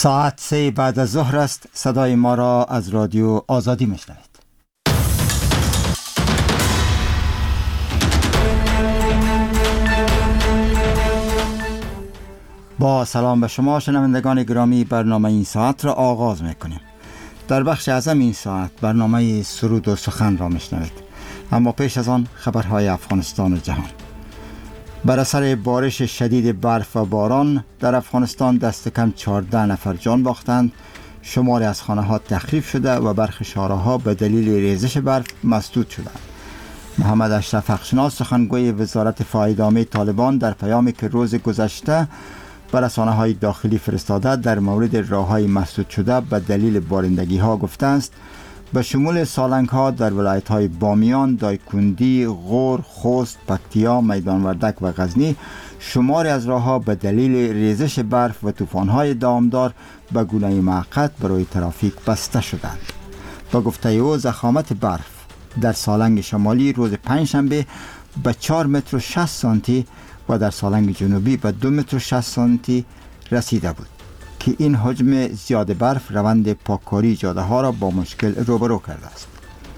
ساعت 3 بعد از ظهر است. صدای ما را از رادیو آزادی میشنوید. با سلام به شما شنوندگان گرامی، برنامه این ساعت را آغاز میکنیم. در بخش اعظم این ساعت برنامه سرود و سخن را میشنوید، اما پیش از آن خبرهای افغانستان و جهان. بر اثر بارش شدید برف و باران در افغانستان دست کم 14 نفر جان باختند. شماری از خانه‌ها تخریب شده و برخی شارع‌ها به دلیل ریزش برف مسدود شدند. محمد اشرف حقشناس، سخنگوی وزارت فایدامه طالبان، در پیامی که روز گذشته بر رسانه‌های داخلی فرستاده در مورد راه‌های مسدود شده به دلیل بارندگی‌ها گفته است به شمول سالنگ‌ها در ولایت‌های بامیان، دایکندی، غور، خوست، پکتیا، میدان وردک و غزنی شماری از راه‌ها به دلیل ریزش برف و طوفان‌های دامدار به گونه موقت برای ترافیک بسته شدند. با گفته او، ضخامت برف در سالنگ شمالی روز پنجشنبه به 4 متر و 60 سانتی و در سالنگ جنوبی به 2 متر و 60 سانتی رسیده بود که این حجم زیاد برف روند پاککاری جاده ها را با مشکل روبرو کرده است.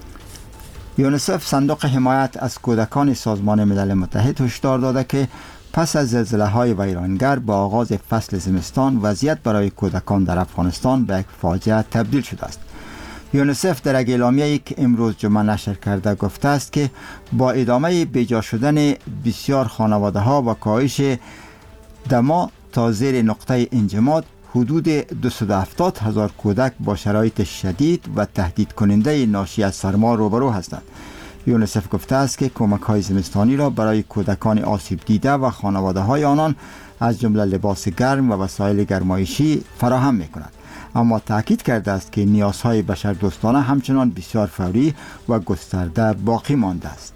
یونیسف، صندوق حمایت از کودکان سازمان ملل متحد، هشدار داده که پس از زلزله‌های ویرانگر با آغاز فصل زمستان وضعیت برای کودکان در افغانستان به یک فاجعه تبدیل شده است. یونیسف در یک اعلامیه‌ای که امروز جمعه نشر کرده گفته است که با ادامه بیجا شدن بسیار خانواده‌ها و کاهش دما تا زیر نقطه انجماد، حدود 270,000 کودک با شرایط شدید و تهدید کننده ناشی از سرما روبرو هستند. یونیسف گفته است که کمک‌های زمستانی را برای کودکان آسیب دیده و خانواده‌های آنان از جمله لباس گرم و وسایل گرمایشی فراهم می‌کند، اما تأکید کرده است که نیازهای بشردوستانه همچنان بسیار فوری و گسترده باقی مانده است.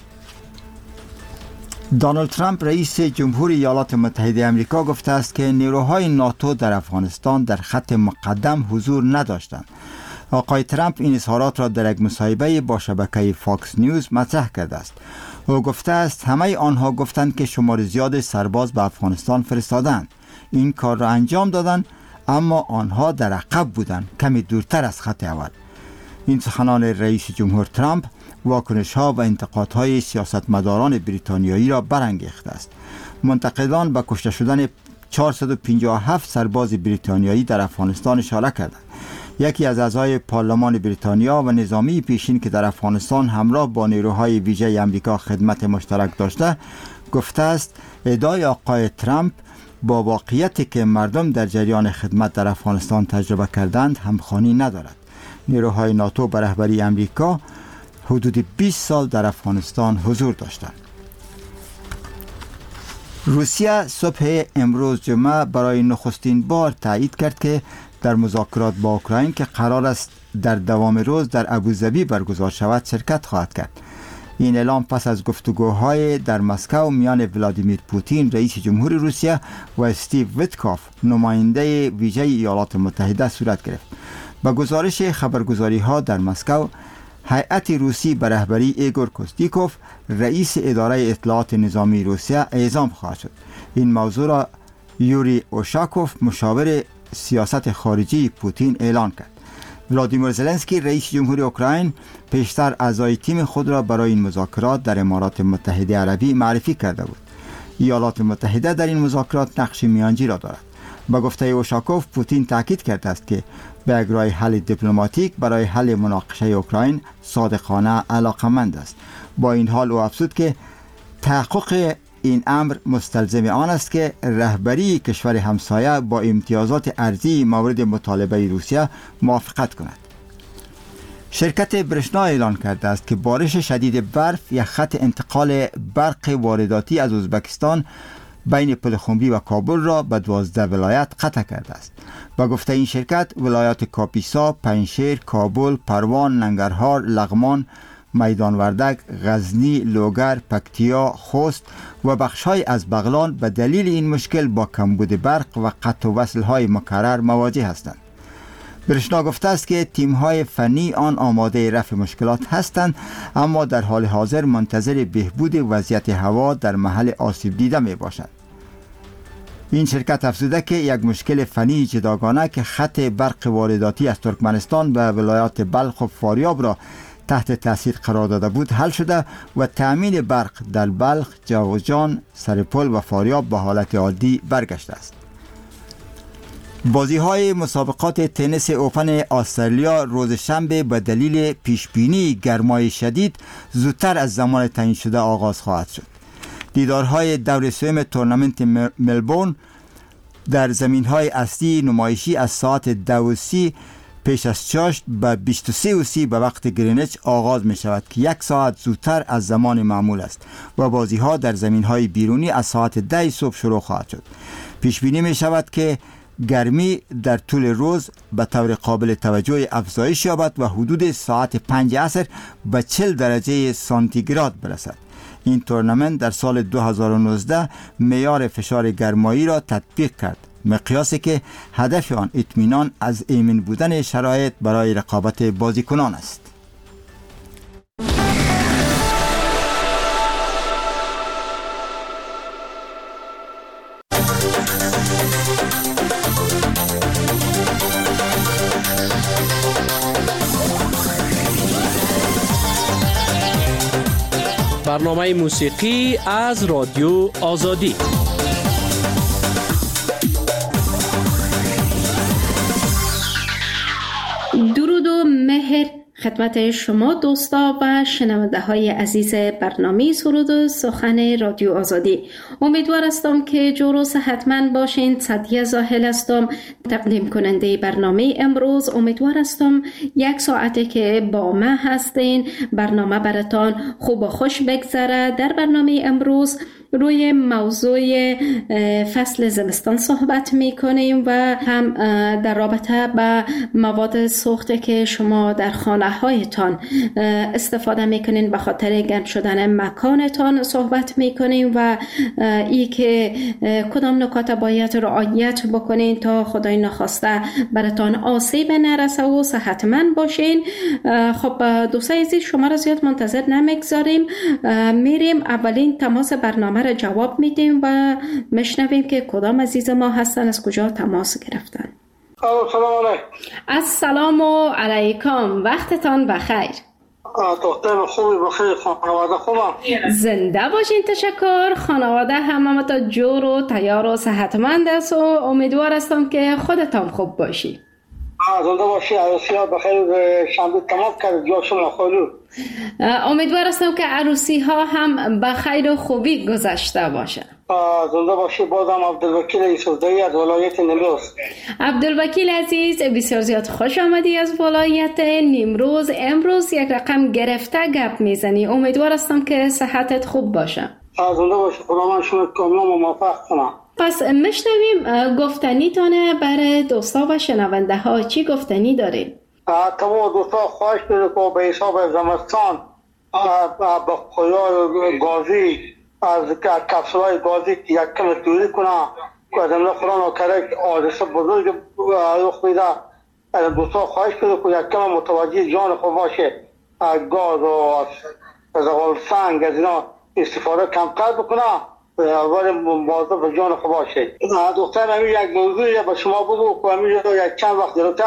دونالد ترامپ، رئیس جمهوری ایالات متحده آمریکا، گفته است که نیروهای ناتو در افغانستان در خط مقدم حضور نداشتند. آقای ترامپ این اظهارات را در یک مصاحبه با شبکه فاکس نیوز مطرح کرده است. او گفته است همه آنها گفتند که شمار زیاد سرباز به افغانستان فرستادند، این کار را انجام دادند، اما آنها در عقب بودند، کمی دورتر از خط اول. این سخنان رئیس جمهور ترامپ واکنش‌ها و انتقادهای سیاستمداران بریتانیایی را برانگیخته است. منتقدان به کشته شدن 457 سرباز بریتانیایی در افغانستان اشاره کردند. یکی از اعضای پارلمان بریتانیا و نظامی پیشین که در افغانستان همراه با نیروهای ویژه آمریکا خدمت مشترک داشته، گفته است ادعای آقای ترامپ با واقعیتی که مردم در جریان خدمت در افغانستان تجربه کردند همخوانی ندارد. نیروهای ناتو به رهبری آمریکا حدود 20 سال در افغانستان حضور داشتند. روسیه صبح امروز جمعه برای نخستین بار تایید کرد که در مذاکرات با اوکراین که قرار است در دوام روز در ابوظبی برگزار شود شرکت خواهد کرد. این اعلام پس از گفتگوهای در مسکو میان ولادیمیر پوتین، رئیس جمهور روسیه، و استیو ویتکوف، نماینده ویژه ایالات متحده صورت گرفت. با گزارش خبرگزاری‌ها در مسکو، هیئت روسی به رهبری ایگور کوستیکوف، رئیس اداره اطلاعات نظامی روسیه، اعزام خواهد شد. این موضوع را یوری اوشاکوف، مشاور سیاست خارجی پوتین، اعلان کرد. ولادیمیر زلنسکی، رئیس جمهوری اوکراین، پیشتر اعضای تیم خود را برای این مذاکرات در امارات متحده عربی معرفی کرده بود. ایالات متحده در این مذاکرات نقش میانجی را دارد. با گفته اوشاکوف، پوتین تاکید کرده است که به یک راه حل دیپلماتیک برای حل مناقشه اوکراین صادقانه علاقمند است. با این حال او افزود که تحقق این امر مستلزم آن است که رهبری کشور همسایه با امتیازات ارضی مورد مطالبه روسیه موافقت کند. شرکت برشنا اعلان کرده است که بارش شدید برف یک خط انتقال برق وارداتی از ازبکستان بین پلخمری و کابل را به 12 ولایت قطع کرده است. با گفته این شرکت، ولایات کاپیسا، پنجشیر، کابل، پروان، ننگرهار، لغمان، میدان وردک، غزنی، لوگر، پکتیا، خوست و بخش‌های از بغلان به دلیل این مشکل با کمبود برق و قطع و وصل‌های مکرر مواجه هستند. برشنا گفته است که تیم‌های فنی آن آماده رفع مشکلات هستند، اما در حال حاضر منتظر بهبود وضعیت هوا در محل آسیب دیده می باشند. این شرکت افزوده که یک مشکل فنی جداگانه که خط برق وارداتی از ترکمنستان به ولایات بلخ و فاریاب را تحت تاثیر قرار داده بود حل شده و تأمین برق در بلخ، جوزجان، سرپل و فاریاب به حالت عادی برگشته است. بازی‌های مسابقات تنیس اوپن استرالیا روز شنبه به دلیل پیشبینی گرمای شدید زودتر از زمان تعیین شده آغاز خواهد شد. دیدارهای دور سوم تورنمنت ملبورن در زمین‌های اصلی نمایشی از ساعت 2:30 پیش از چاشت به 23:30 به وقت گرینویچ آغاز می شود که 1 ساعت زودتر از زمان معمول است و بازی‌ها در زمین‌های بیرونی از ساعت 10 صبح شروع خواهد شد. پیش بینی می شود که گرمی در طول روز به طور قابل توجه افزایش یابد و حدود ساعت 5 عصر به 40 درجه سانتیگراد برسد. این تورنمنت در سال 2019 معیار فشار گرمایی را تطبیق کرد، مقیاسی که هدف آن اطمینان از ایمن بودن شرایط برای رقابت بازیکنان است. برنامه موسیقی از رادیو آزادی. درود و مهر خدمت شما دوستا و شنونده های عزیز برنامه سرود و سخن رادیو آزادی. امیدوار هستم که جور و صحتمند باشین. سعدیه زاهل هستم، تقدیم کننده برنامه امروز. امیدوار هستم 1 ساعته که با من هستین برنامه براتان خوب و خوش بگذره. در برنامه امروز روی موضوع فصل زمستان صحبت میکنیم و هم در رابطه با مواد سوخته که شما در خانه هایتان استفاده میکنین به خاطر گرم شدن مکانتان صحبت میکنیم و ای که کدام نکات باید رعایت بکنین تا خدای نخواسته براتان آسیب نرسه و صحتمند باشین. خب دوستای عزیز، شما را زیاد منتظر نمیگذاریم، میریم اولین تماس برنامه را جواب میدیم و میشنویم که کدام عزیز ما هستن، از کجا تماس گرفتن. سلام علیکم. السلام علیکم، وقتتان بخیر. دختر خوبی بخیر، خانواده خوبم؟ زنده باشین. تشکر. خانواده همه تا جور و تیار و صحتمند است و امیدوار هستم که خودتان خوب باشی. زنده باشی. عروسی ها بخیر شنبه تمام کرد جا شما خیلی. امیدوار هستم که عروسی ها هم بخیر و خوبی گذشته باشه. زنده باشی. بازم عبدالوکیل یوسفزایی از ولایت نیمروز. عبدالوکیل عزیز، بسیار زیاد خوش آمدی از ولایت نیمروز. امروز یک رقم گرفته گپ میزنی. امیدوار هستم که صحتت خوب باشه. زنده باشی. خدا من شما کاملا موفق کنم. پس میشنویم گفتنیتانه برای دوستا و شنونده ها. چی گفتنی دارید؟ تمام دوستا خواهش می‌کنم که به حساب زمستان با خیال گازی از کپسولای گازی یک کم دوری کنه که از امروز قرآن و کرک حادثه بزرگ رخ میده. از دوستا خواهش می‌کنم که یک کم متوجه جان خود باشه، گاز و از سنگ از اینا استفاده کمتر بکنه ولی مواظب جان خود باشه. دختر همین یک موضوعی به شما بگو که همین یک چند وقت جلوتر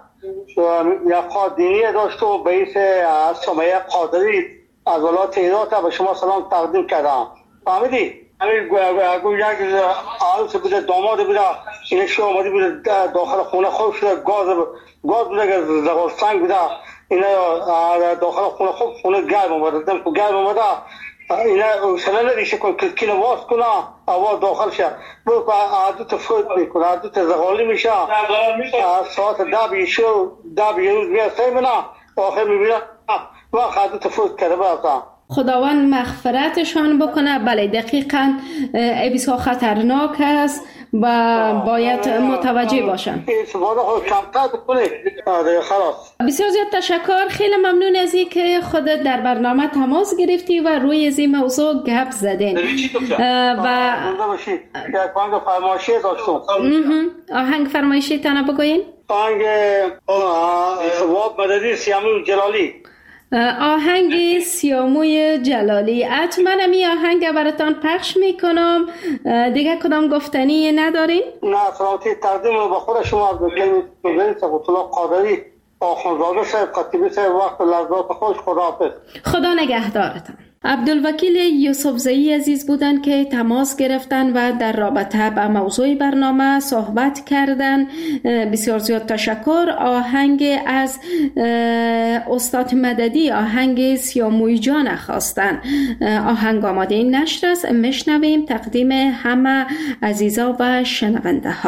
یک خواهد دینی داشت و به ایس سمیه قادری از ولایت هرات به شما سلام تقدیم کردم. فهمیدی؟ همین یک عروس بوده، داماد بوده، این شو آمدی بوده داخل خونه خوب شده، گاز بوده که زغال سنگ بوده، اینا داخل خونه خوب خونه گرم آمده، دم که گرم آمده اینا سنه ندیشه کن کلکین واز کنه آواز داخل شه برو که عدوت فوت میکنه، عدوت زغالی میشه. ساعت 10 روز میرسه منه آخر میبینه وقت عدوت فوت کرده برسه. خداوند مغفرتشان بکنه. بله دقیقاً بسیار خطرناک است و باید متوجه باشن. استفاده خود کمتر بکنه. خلاص. بسیار زیاد تشکر. خیلی ممنون از این که خودت در برنامه تماس گرفتی و روی از این موضوع گپ زدین. و یک آهنگ فرمایشی داشتم. آهنگ فرمایشی تانه بگوین؟ آهنگ واب مددی سیامون جلالی. آهنگ سیاموی جلالی. حتما می آهنگ براتان پخش میکنم. دیگه کدام گفتنی ندارین؟ نه، سلامتی تقدیم رو به خود شما از بگیم سقوط الله قادری آخونزاده صاحب خطیبی صاحب وقت لحظات خوش. خداحافظ. خدا نگهدارتان. عبدالوکیل یوسفزئی عزیز بودند که تماس گرفتن و در رابطه با موضوع برنامه صحبت کردن. بسیار زیاد تشکر. آهنگ از استاد مددی، آهنگ سیاموی جان خواستن. آهنگ آماده این نشر است، میشنویم. تقدیم همه عزیزا و شنونده ها.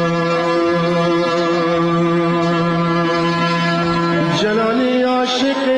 عاشق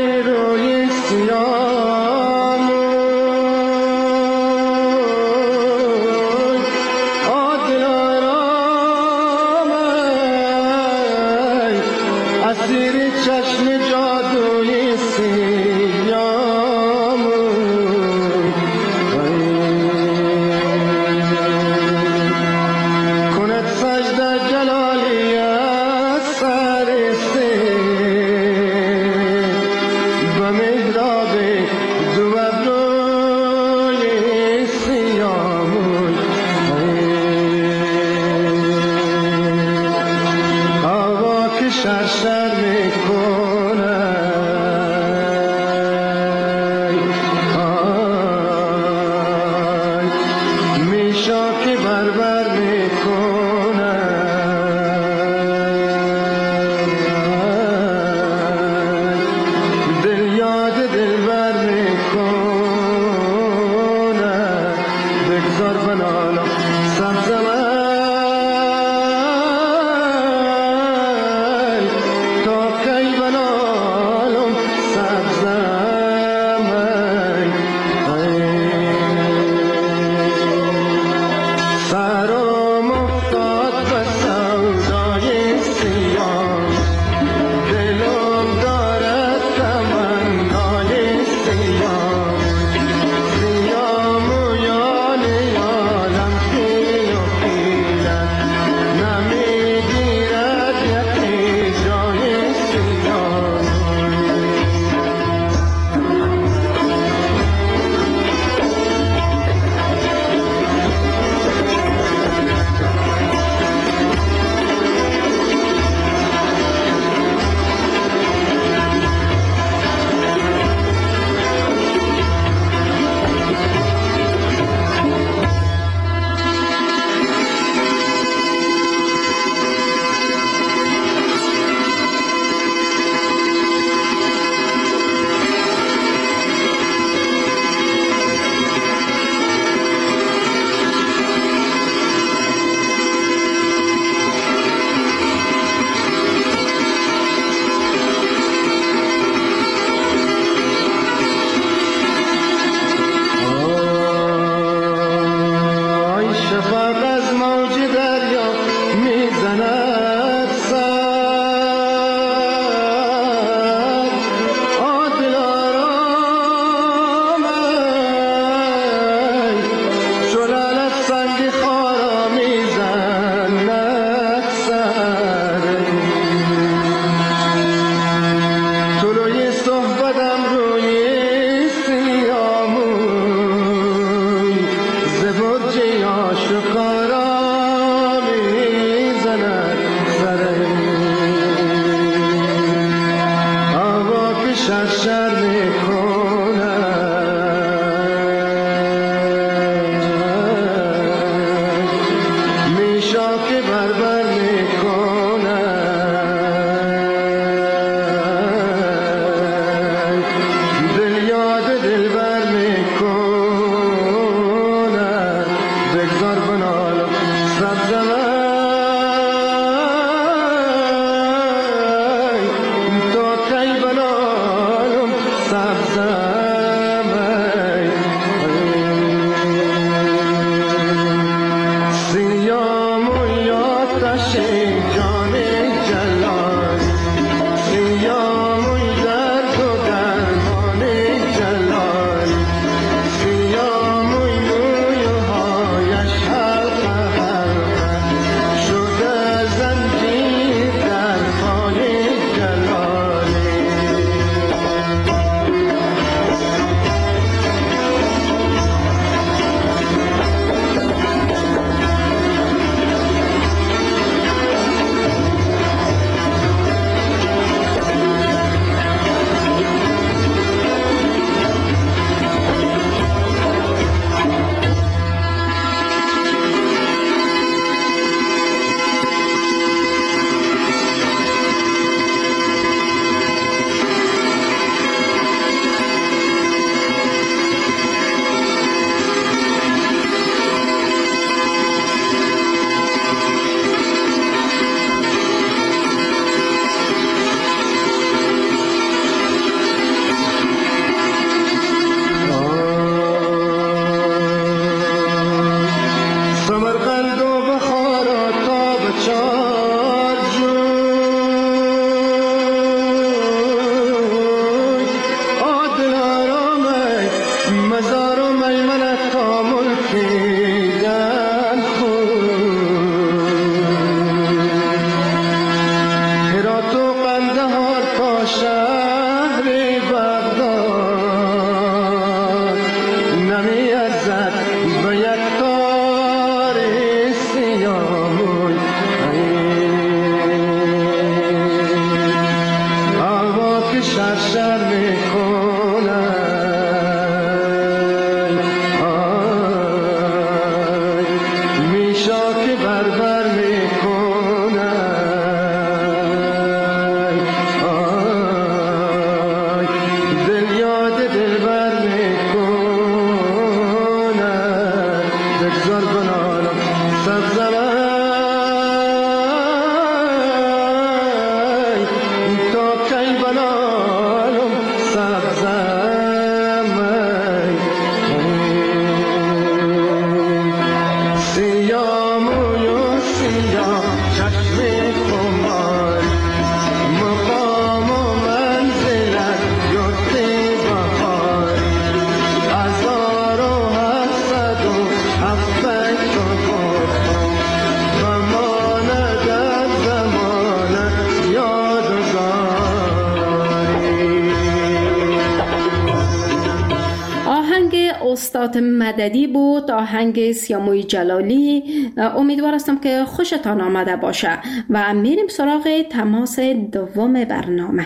استاد مددی بود، آهنگ سیاموی جلالی. امیدوار هستم که خوشتان آمده باشه و میریم سراغ تماس دوم برنامه.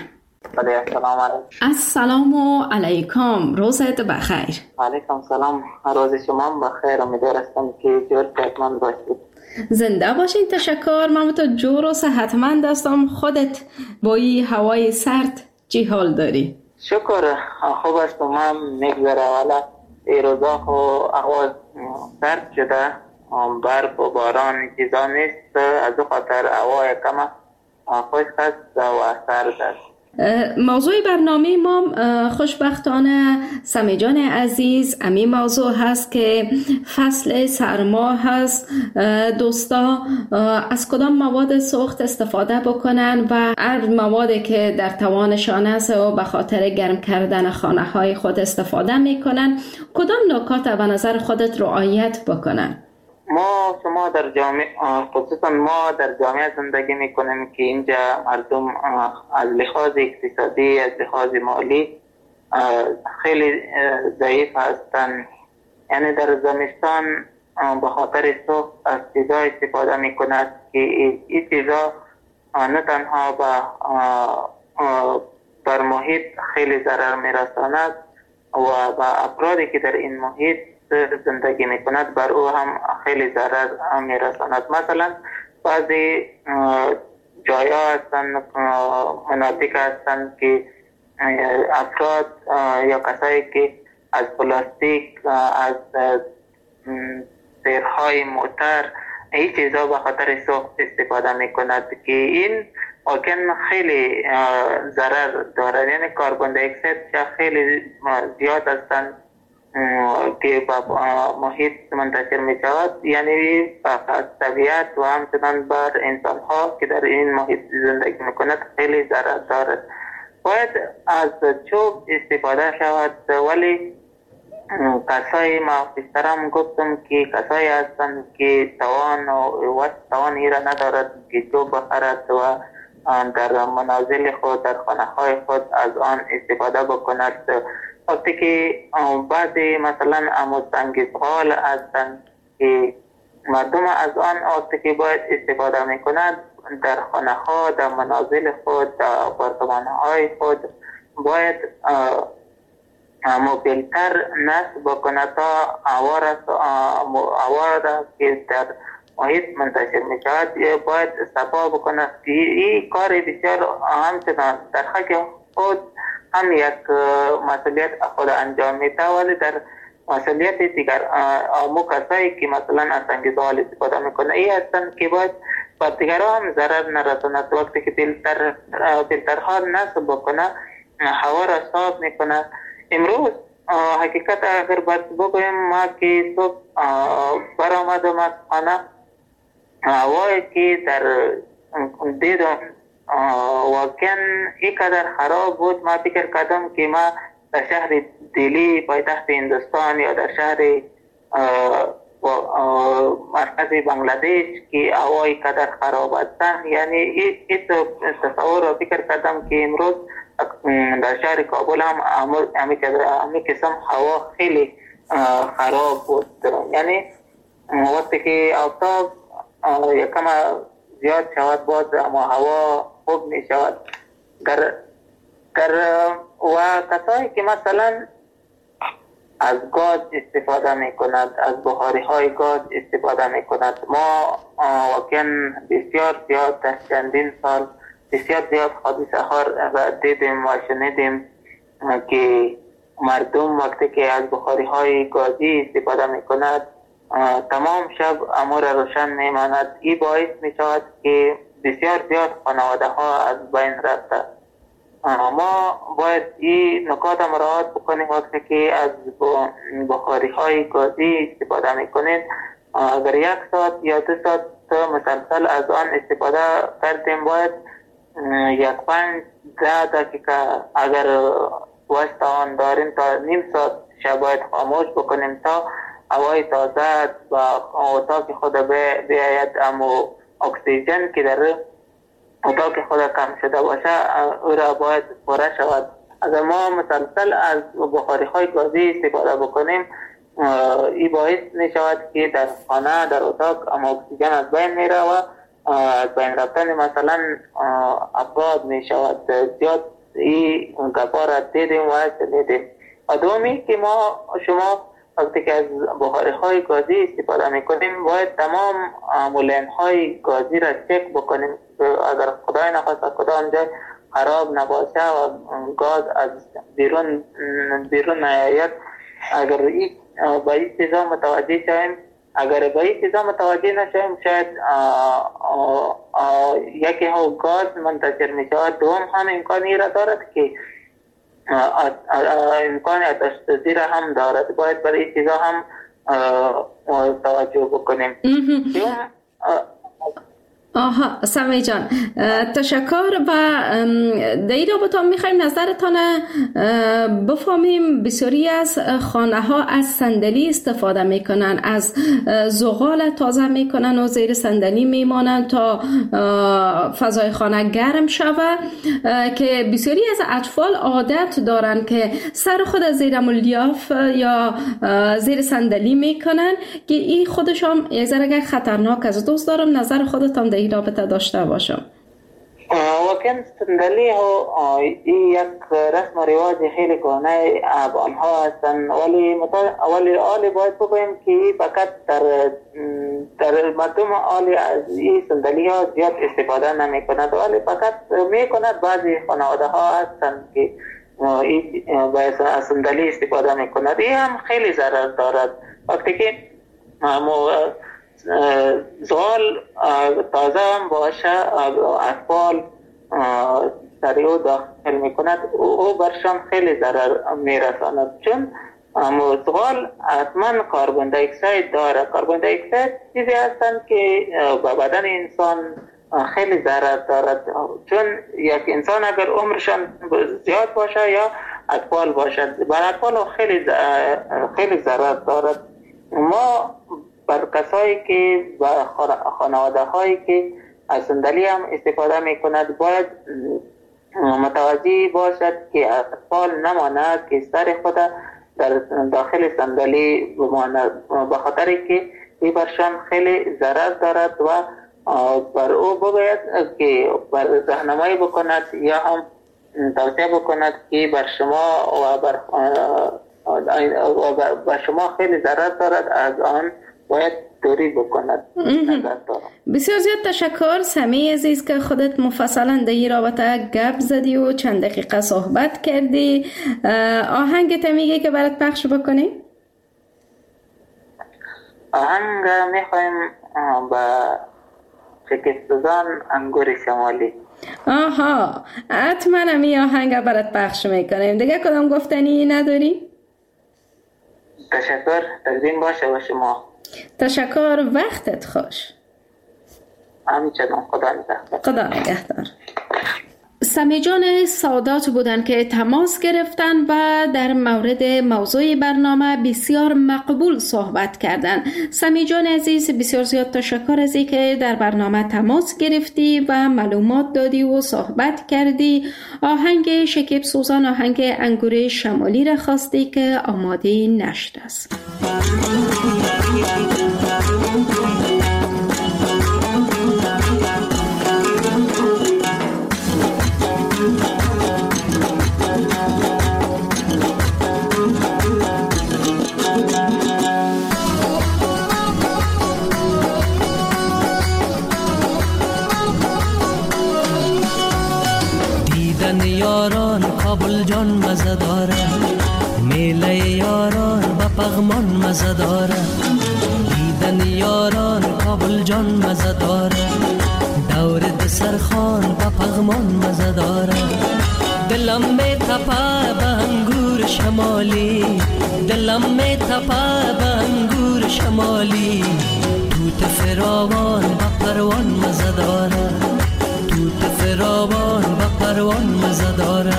السلام علیکم، روزت بخیر. علیکم سلام، روز شما بخیر. امیدوار هستم که جور صحتمند باشید. زنده باشین. تشکر. من تو جور و صحتمند هستم. خودت با این هوای سرد چی حال داری؟ شکر خوب است. من میگذره، ولی این روزا هوا سرد شده، برف و باران چیزا نیست، از او خاطر هوا یکم خشک است و سرد است. موضوع برنامه ما خوشبختانه سمی جان عزیز امی موضوع هست که فصل سرما هست. دوستا از کدام مواد سوخت استفاده بکنن و هر موادی که در توانشان است و به خاطر گرم کردن خانه های خود استفاده میکنن، کدام نکات به نظر خودت رعایت بکنن؟ شما در جامعه، خصوصا ما در جامعه زندگی میکنیم که اینجا مردم از لحاظ اقتصادی، از لحاظ مالی خیلی ضعیف هستند. یعنی در زمستان به خاطر سوخت از چیزا استفاده میکند که این چیزا نه تنها بر محیط خیلی ضرر میرساند و به افرادی که در این محیط زندگی میکند بر او هم خیلی ضرر میرساند. مثلا بعضی جایا هستند، مناطق هستند که افراد یا کسایی که از پلاستیک، از سیرهای موتر، این چیزا به خاطر سوخت استفاده میکند که این واقعا خیلی ضرر دارد. یعنی کربن دی اکساید خیلی زیاد هستند که با محیط منتشر می شود، یعنی از طبیعت و همچنان بر انسان ها که در این محیط زندگی می کند خیلی ضرر دارد. باید از چوب استفاده شود، ولی کسایی ما پیشترم گفتم که کسایی هستند که توان ایره ندارد که چوب بخرد و در منازل خود، در خانه های خود از آن استفاده بکند. وقتی که بعضی مثلا سنگ‌زغال هستند که مردم از آن وقتی که باید استفاده میکنند در خانه ها، در منازل خود، در آپارتمان های خود باید موبیلتر نصب بکند تا هوا را که در محیط منتشر می شود باید صفا بکند. این کار بسیار همچنان در حق خود هم یک مسئولیت خود انجام میده، ولی در مسئولیت دیگر امو کسایی که مثلا از سنگ‌زغال استفاده میکنه این هستند که باید با دیگرها هم ضرر نرساند. وقتی که فیلترها نصب بکنه هوا را صاف میکنه. امروز حقیقت اگر باید بگویم ما که صبح برآمدم از خانه، هوایی که در دیدم واقعا اینقدر خراب بود، ما فکر کردم که ما در شهر دلی پایتخت هندوستان یا در شهر مرکز بنگلادش که هوای قدر خراب هستند، یعنی این تصور را فکر کردم که امروز در شهر کابل هم همین قسم هوا خیلی خراب بود. یعنی وقتی که آفتاب یکم زیاد شود باز اما هوا خوب می شود. و کسایی که مثلا از گاز استفاده می کند، از بخاری های گاز استفاده می کند، ما واقعا بسیار زیاد در چندین سال بسیار زیاد حادثه ها را دیدیم و شنیدیم که مردم وقتی که از بخاری های گازی استفاده می کند تمام شب امور روشن می ماند. این باعث می شود که بسیار زیاد خانواده ها از بین رفته. ما باید این نکات مراعات بکنیم. وقتی که از بخاری های گازی استفاده می کنید، اگر 1 ساعت یا 2 ساعت مسلسل از آن استفاده کردیم، باید 5-10 دقیقه اگر واسه آن داریم تا نیم ساعت شب باید خاموش بکنیم تا هوای تازه و اتاق خود بیاید. اما اکسیژن که در اتاق خود کم شده باشه او را باید پره شود اگر ما مسلسل از بخاری های گازی استفاده بکنیم، این باعث می شود که در خانه در اتاق اکسیژن از بین میره و از بین رفتن مثلا افراد می شود. زیاد این گپا را دیدیم و شنیدیم. دومی که شما وقتی که از بخاری های گازی استفاده میکنیم باید تمام مولین های گازی را چک بکنیم اگر خدای نخواست کدام جای خراب نباشه و گاز از بیرون نیاید. اگر با این چیزا متوجه شویم، اگر با این چیزا متوجه نشویم شاید یکی ها گاز منتشر می شود، دوم هم امکانی را دارد که امکان آتش سوزی را هم دارد. باید برای این چیزا هم توجه بکنیم. آها سمی جان، تشکر. و در این رابطه میخوایم نظرتان بفهمیم. بسیاری از خانه ها از صندلی استفاده میکنن، از زغال تازه میکنن و زیر صندلی میمانن تا فضای خانه گرم شود، که بسیاری از اطفال عادت دارن که سر خود زیر ملیاف یا زیر صندلی میکنن که این خودشان یک ذره خطرناک است. دوست دارم نظر خودتان در این رابطه داشته باشم. واقعا صندلی ها یک رسم و رواج خیلی کهنه آنها هستند، ولی آلی باید بگویم که فقط در مردم آلی از این صندلی ها زیاد استفاده نمی کند، ولی فقط می کند. بعضی خانواده ها هستند که باید از صندلی استفاده می کند. این هم خیلی ضرر دارد. وقتی که زغال تازه هم باشه اطفال سریع داخل میکند، او برشان خیلی ضرر میرساند. چون زغال حتما کربن دی اکساید داره. کربن دی اکساید چیزی هستند که به بدن انسان خیلی ضرر دارد، چون یک انسان اگر عمرشان زیاد باشه یا اطفال باشد، بر اطفال خیلی ضرر دارد. ما بر کسایی که و خانواده هایی که از صندلی هم استفاده می کند باید متوجه باشد که اطفال نماند که سر خود در داخل صندلی بماند، به خاطر که این برشان خیلی ضرر دارد و بر او باید که بر راهنمایی بکند یا هم توصیه بکند که بر شما و بر شما خیلی ضرر دارد، از آن باید دوری بکند. بسیار زیاد تشکر سمی عزیز که خودت مفصلا در این رابطه گپ زدی و چند دقیقه صحبت کردی. آهنگت میگه که برات پخش بکنی؟ آهنگ میخوایم با شکستزان انگور شمالی. آها حتما همی آهنگ برات پخش میکنیم. دیگه کدام گفتنی نداری؟ تشکر، تقدیم باشه با شما. تشکر، وقتت خوش. همچنان، خدا نگهدار. خدا نگهدار. سمی جان سادات بودن که تماس گرفتن و در مورد موضوع برنامه بسیار مقبول صحبت کردن. سمی جان عزیز بسیار زیاد تشکر از اینکه در برنامه تماس گرفتی و معلومات دادی و صحبت کردی. آهنگ شکیب سوزان، آهنگ انگور شمالی را خواستی که آماده نشده است. یاران کابل جان مزه داره، میله یاران با پغمان مزه داره. دیدن یاران کابل جان مزه داره، دور دسرخان با پغمان مزه داره. دلم می تپه به انگور شمالی، دلم می تپه به انگور شمالی. توت فراوان با پروان مزه داره، توت فراوان با پروان مزه داره.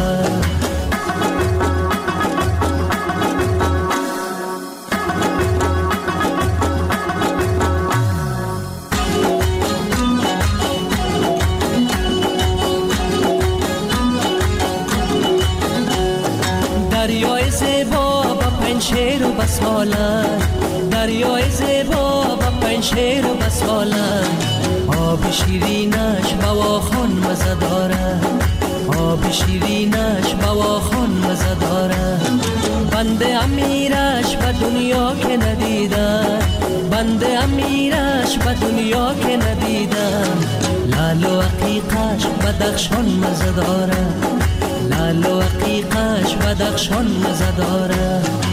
بسالند، دریای زیبا با پنشیر و بسالند. آب شیرینش بواخان مزه دارد، آب شیرینش بواخان مزه دارد. بنده امیرش به دنیا که ندیدم، بنده امیرش به دنیا که ندیدم. لال و عقیقش بدخشان مزه دارد، لال و عقیقش بدخشان مزه دارد.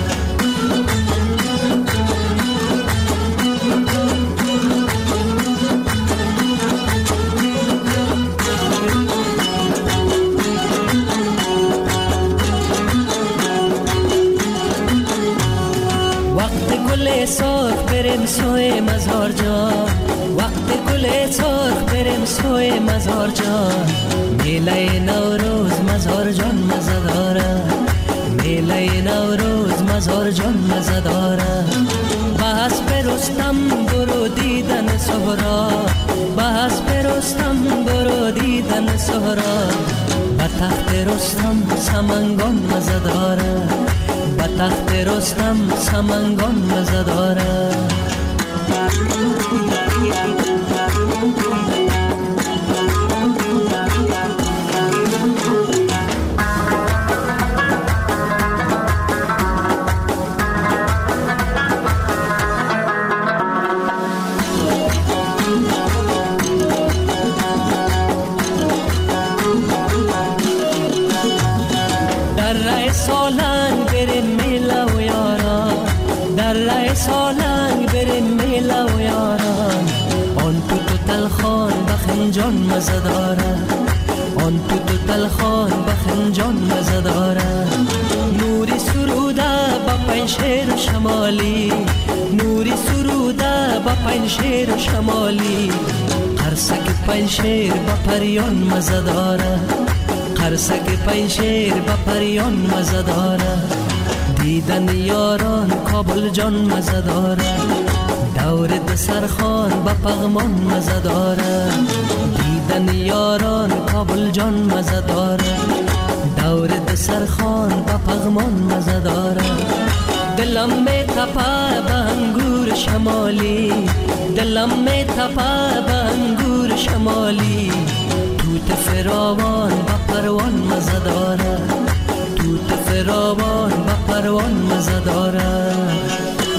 سرخ بریم سوی مزار جان، وقت گل سرخ بریم سوی مزار جان. میله نوروز مزار جان مزه دارد، میله نوروز مزار جان مزه دارد. بس برستم برو دیدن سهرا، بس برستم برو دیدن سهرا. به تخت رستم سمنگان مزه دارد، به تخت رستم سمنگان مزه دارد. در رای سالنگ بریم میله و یاران، در رای سالنگ بریم میله و یاران. آن تو تلخان بخنجان مزه دارد، آن تو تلخان بخنجان مزه دارد. نوری سروده با پنشیر شمالی، نوری سروده با پنشیر شمالی. قرصک پنشیر با پریان مزه دارد، قرصک پنشیر با پریان مزه دارد. دیدن یاران کابل جان مزه دارد، دور دسرخان با پغمان مزه دارد. دیدن یاران کابل جان مزه دارد، دور دسرخان با پغمان مزه دارد. دلم می تپه به انگور شمالی، دلم می تپه به انگور شمالی. توت فراوان با پروان مزه دارد، توت فراوان با پروان مزه دارد.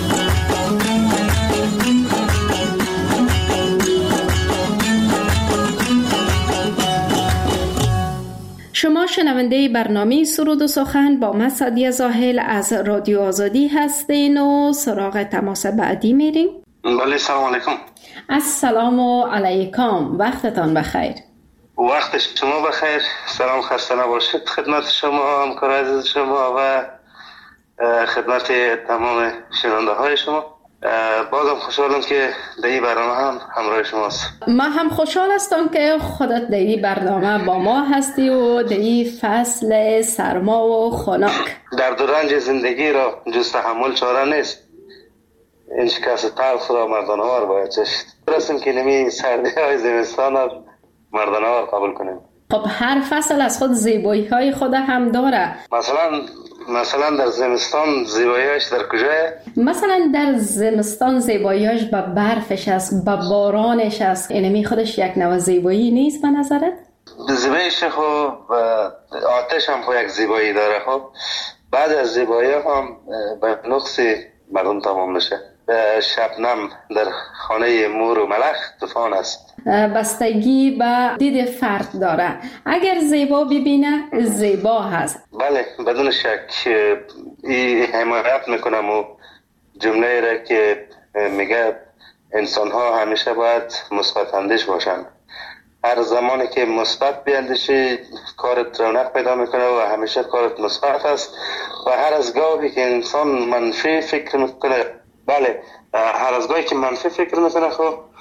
شما شنونده برنامه سرود و سخن با من سعدیه زاهل از رادیو آزادی هستین و سراغ تماس بعدی میریم. بله سلام علیکم. السلام علیکم، وقتتان بخیر. وقت شما بخیر. سلام، خسته نباشید خدمت شما، همکار عزیز شما و خدمت تمام شنونده های شما. بازم خوشحالم که در این برنامه هم همراه شماست. ما هم خوشحال هستم که خودت در این برنامه با ما هستی و در این فصل سرما و خنک. در دوران زندگی را جز تحمل چاره نیست، این شکست تلخ را مردانوار باید چشید. برسیم که نمی سردی های زمستان را مردانوار قبول کنیم. خب هر فصل از خود زیبایی های خود هم داره. مثلا در زمستان زیباییش در کجاه؟ مثلا در زمستان زیباییش با برفش است، با بارانش است. اینمی خودش یک نوع زیبایی نیست به نظرت؟ زیباییش خب آتش هم خب یک زیبایی داره. خب بعد از زیبایی هم به نقصی مردم تمام میشه. شبنم در خانه مور و ملخ طوفان است. بستگی به دید فرد داره. اگر زیبا ببینه زیبا هست. بله بدون شک این حمایت میکنم و جمله را که میگه انسان ها همیشه باید مثبت اندیش باشن. هر زمانی که مثبت بیاندیشی کارت رونق پیدا میکنه و همیشه کارت مثبت است. و هر از گاهی که انسان منفی فکر میکنه، بله هر از گاهی که منفی فکر میکنه خب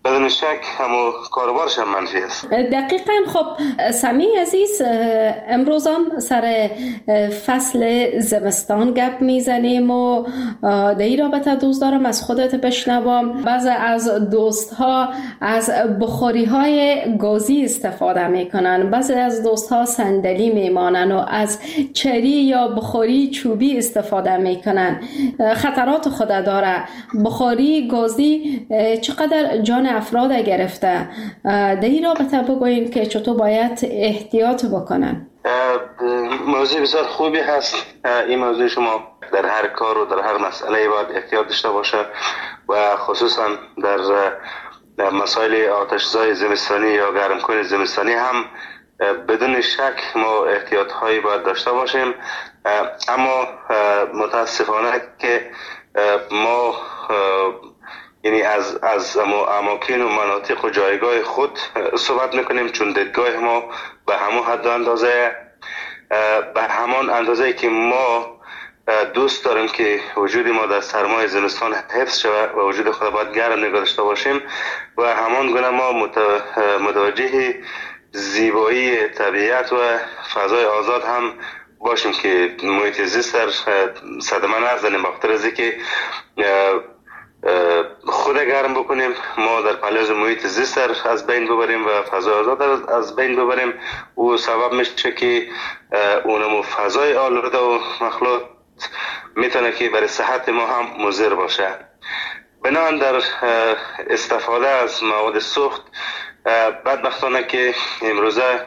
بدون شک همو کاروبارش هم منفی است. دقیقاً. خب سمی عزیز، امروز هم سر فصل زمستان گپ میزنیم و در این رابطه دوست دارم از خودت بشنوم. بعضی از دوست ها از بخاری های گازی استفاده میکنن، بعضی از دوست ها صندلی میمانن و از چری یا بخاری چوبی استفاده میکنن. خطرات خود داره. بخاری گازی چقدر جان افراد گرفته؟ در این رابطه بگوین که چطور باید احتیاط بکنن. موضوع بسیار خوبی هست. این موضوع شما در هر کار و در هر مسئله باید احتیاط داشته باشه و خصوصا در مسائل آتش‌زای زمستانی یا گرمکن زمستانی هم بدون شک ما احتیاط هایی باید داشته باشیم. اما متاسفانه که ما یعنی از اماکن و مناطق و جایگاه خود صحبت میکنیم، چون دیدگاه ما به همون حد و اندازه، به همان اندازه که ما دوست داریم که وجود ما در سرمای زمستان حفظ شود و وجود خود باید گرم نگاه داشته باشیم و همان گونه ما متوجه زیبایی طبیعت و فضای آزاد هم باشیم که محیط زیست صدمه نزنیم. بخاطر از اینکه خود گرم بکنیم ما در پهلوز محیط زیست از بین ببریم و فضای آزاد از بین ببریم، او سبب میشه که اونمو فضای آلوده و مخلوط میتونه که برای صحت ما هم مضر باشه. بنابراین در استفاده از مواد سوخت بدبختانه که امروزه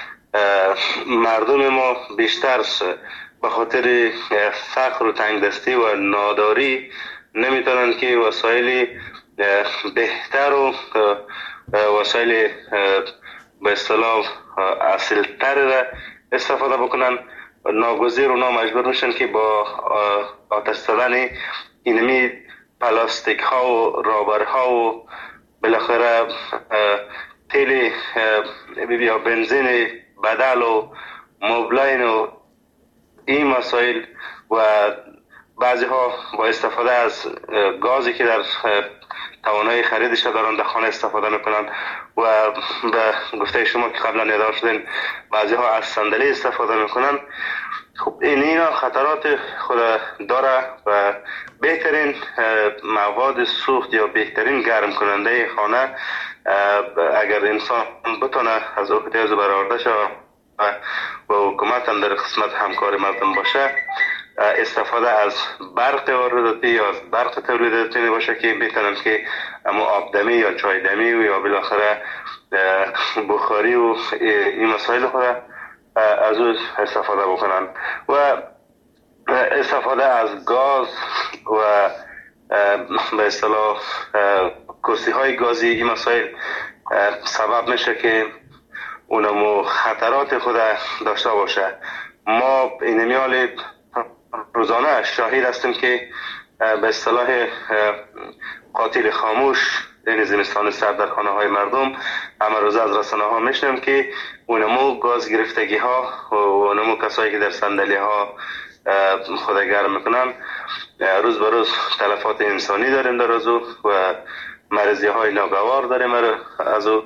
مردم ما بیشتر به خاطر فقر و تنگدستی و ناداری نمیتونن که وسایل بهتر و وسایل به اصطلاح اصیل‌تر را استفاده بکنن. ناگزیر و نامجبور میشن که با آتش زدن اینمی پلاستیک ها و رابر ها و بالاخره تیل یا بنزین بدل و موبلاین و این مسائل و بعضی ها با استفاده از گازی که در توانایی خریدش دارن در خانه استفاده میکنن و به گفته شما که قبلا ندار شدین بعضی ها از صندلی استفاده میکنن. خب اینا خطرات خود داره و بهترین مواد سوخت یا بهترین گرم کننده خانه اگر انسان بتونه از احتیاج برآورده شه و حکومت هم در قسمت همکار مردم باشه، استفاده از برق وارداتی یا از برق تولیداتی باشه که بتونن که اما آبدمی یا چایدمی یا بالاخره بخاری و این مسائل خود از او استفاده بکنن و استفاده از گاز و به اصطلاح کرسی های گازی این مسائل سبب میشه که اونمو خطرات خود داشته باشه. ما اینمیال روزانه شاهد هستیم که به اصطلاح قاتل خاموش این زمستان سرد در خانه های مردم همه روز از رسانه ها میشنیم که اونمو گاز گرفتگی ها و اونمو کسایی که در صندلی ها خود گرم میکنن روز به روز تلفات انسانی داریم در از او و مریضی های ناگوار داریم از او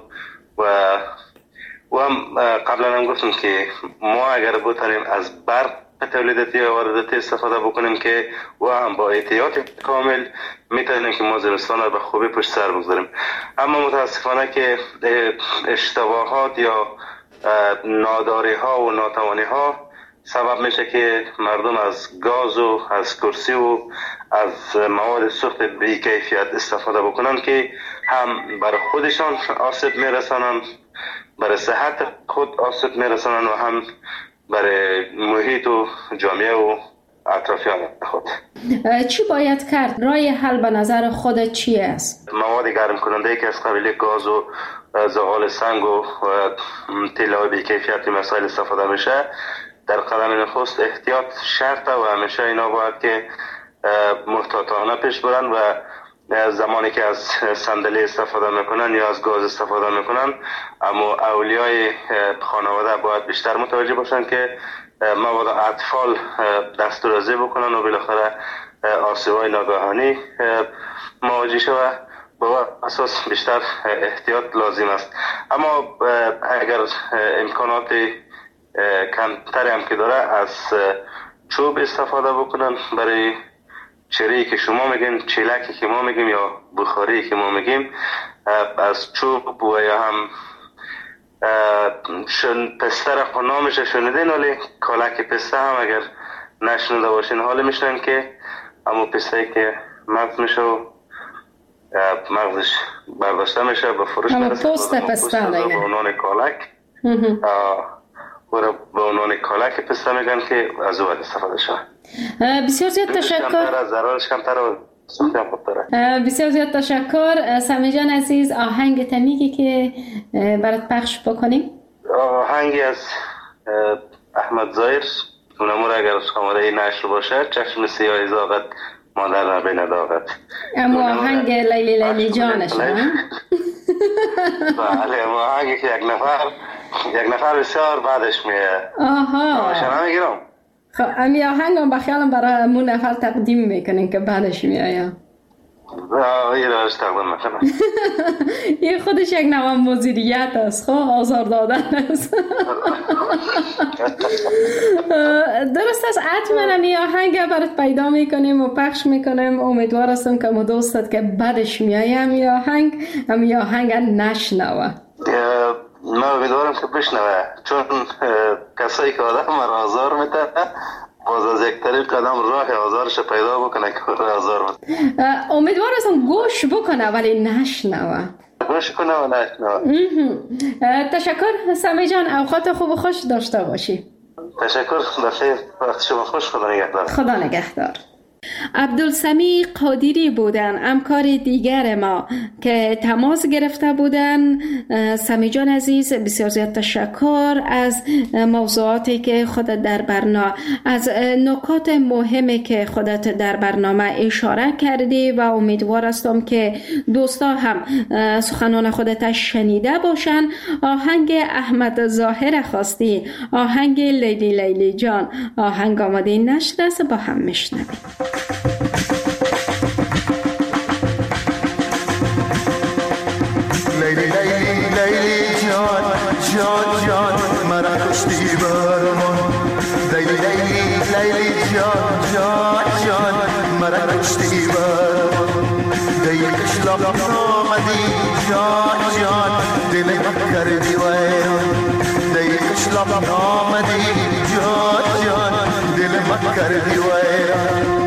و هم قبلا هم گفتم که ما اگر بتونیم از برق تولیداتی و وارداتی استفاده بکنیم که و هم با احتیاط کامل میتونیم که ما زمستان رو به خوبی پشت سر بگذاریم. اما متاسفانه که اشتباهات یا ناداری ها و ناتوانی ها سبب میشه که مردم از گاز و از کرسی و از مواد سوخت بی کیفیت استفاده بکنن که هم برای خودشان آسیب میرسانن، برای صحت خود آسیب میرسانن و هم برای محیط و جامعه و اطرافیان خود. چی باید کرد؟ راه حل به نظر خودت چی است؟ مواد گرم کننده که از قبیل گاز و زغال سنگ و تیل‌های بی کیفیت مسائل استفاده میشه، در قدم نخست احتیاط شرطه و همیشه اینا باید که محتاطانه پیش برن و زمانی که از صندلی استفاده میکنن یا از گاز استفاده میکنن اما اولیای خانواده باید بیشتر متوجه باشن که مواد اطفال دسترسی بکنن و بالاخره آسیب‌های ناگهانی مواجه شود. با اساس بیشتر احتیاط لازم است. اما اگر امکانات کمتری هم که داره از چوب استفاده بکنن برای چری که شما میگین، چیلکی که ما میگیم یا بخاری که ما میگیم، از چوب و یا هم پسته را نامش شنیدین، ولی کالک پسته هم اگر نشنیده باشین حال میشنن که اما پسته که مغز میشه و مغزش برداشته میشه به فروش میرسه، پوست پسته به عنوان کالک و به عنوان کالک پسته میگن که از او استفاده شد. بسیار زیاد تشکر. ضررش کمتر و سوختم خوبتره. بسیار زیاد تشکر. سمی جان عزیز، آهنگ تمیگی که برات پخش بکنیم؟ آهنگی از احمد ظاهر، اونمور اگر آماده نشر باشه، چشم سیاه زاغت مادر را بین داغت. اما آهنگ لیلی لیلی جانش نه؟ بله، آهنگی که یک نفر بسیار بعدش میه. آها، شما میگیرم. خب امی آهنگ هم بخیالم برای همون نفر تقدیم میکنین که بعدش میآیا. این راش تقدیم میکنم. این خودش یک نوع مدیریت است، خب آزار دادن است. درست است، حتما امی آهنگ برات پیدا میکنیم و پخش میکنیم. امیدوار هستم که دوستت که بعدش میآیا امی آهنگ نشنوه. من امیدوارم که بشنوه، چون کسایی که آدم را آزار میده باز از یک طریق قدم راه آزارش پیدا بکنه که آزار میده. امیدوار هستم گوش بکنه ولی نشنوه. گوش کنه و نشنوه. تشکر سمی جان، اوقات خوب و خوش داشته باشی. تشکر، بخیر، وقت شما خوش. خدا نگهدار. خدا نگهدار. عبدالسمی قادری بودن، همکار دیگر ما که تماس گرفته بودن. سمی جان عزیز، بسیار زیاد تشکر از موضوعاتی که خودت در برنامه، از نکات مهمی که خودت در برنامه اشاره کردی و امیدوار هستم که دوستا هم سخنان خودت شنیده باشن. آهنگ احمد ظاهر خواستی، آهنگ لیلی لیلی جان، آهنگ آماده نشر است، با هم میشنویم. لیلی لیلی لیلی جان جان جان مرا کشتی برمان. لیلی لیلی لیلی جان جان جان مرا کشتی برمان. دیگه کشلاب آمدی جان جان دل من کردی ویران. دیگه کشلاب آمدی جان جان دل من کردی ویران.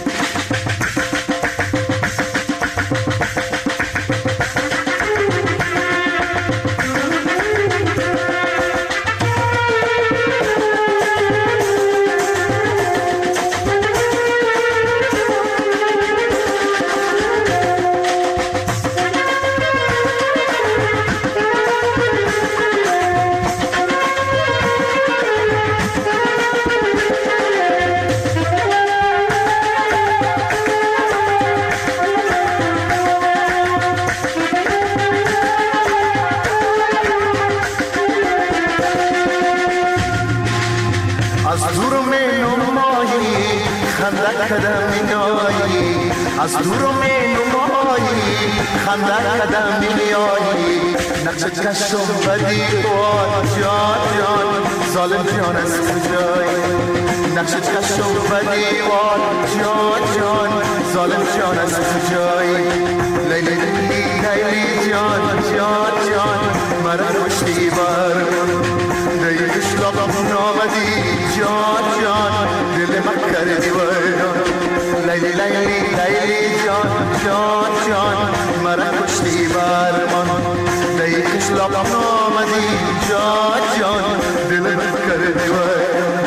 از دور می نمایی خندر قدم میایی. نقش چشم بدی وای جان جان ظالم جان از کجایی. نقش چشم بدی وای جان جان ظالم جان از کجایی. لیلی لیلی لیلی جان جان جان مرا کشتی برمان. دیگه کشلاب نامدی جان جان دل من کردی ویران. لیلی لیلی لیلی جان جان جان مرا کشتی برمان. دیگه کشلاب آمدی جان جان دل من کردی ویران.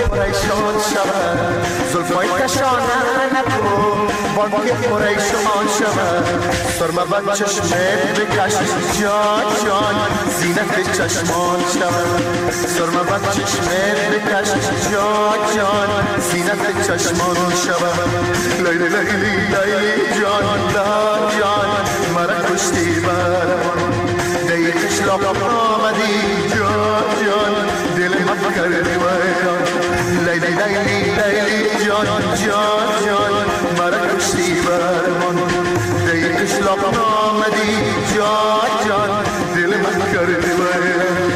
پریشان شود زلفای کشانه نکن بانک پریشان شود سرمه بد چشمت بکش جان جان زینت چشمان شود سرمه بد چشمت بکش جان جان زینت چشمان شود لیلی لیلی لیلی جان جان مرا کشتی برمان دیگش لاغ آمدی جان جان دل من کردی ویران لیلی لیلی لیلی جان جان جان مرا کشتی برمان دیگش لاغ آمدی جان جان دل من کردی ویران